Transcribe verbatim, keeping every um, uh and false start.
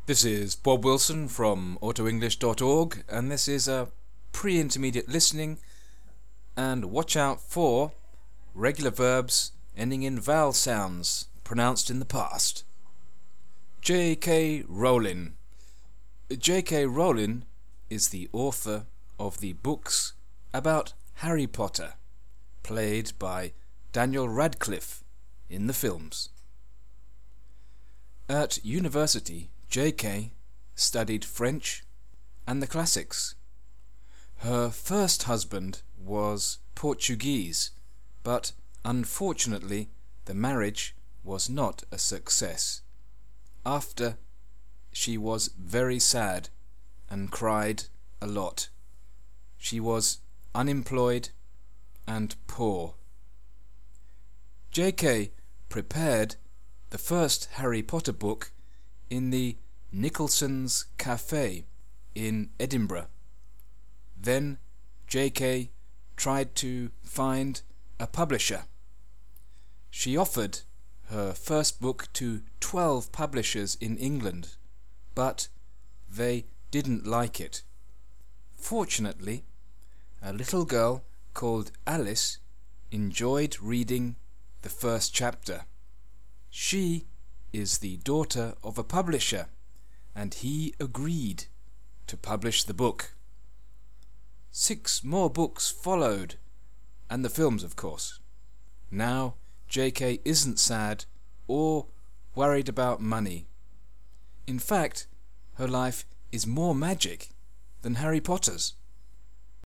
This is Bob Wilson from auto english dot org, and this is a pre-intermediate listening, and watch out for regular verbs ending in vowel sounds pronounced in the past. J K. Rowling. J K. Rowling is the author of the books about Harry Potter, played by Daniel Radcliffe in the films. At university, J K studied French and the classics. Her first husband was Portuguese, but unfortunately the marriage was not a success. After, she was very sad and cried a lot. She was unemployed and poor. J K prepared the first Harry Potter book in the Nicholson's Cafe in Edinburgh. Then J K tried to find a publisher. She offered her first book to twelve publishers in England, but they didn't like it. Fortunately, a little girl called Alice enjoyed reading the first chapter. She is the daughter of a publisher, and he agreed to publish the book. Six more books followed, and the films, of course. Now J K isn't sad or worried about money. In fact, her life is more magic than Harry Potter's.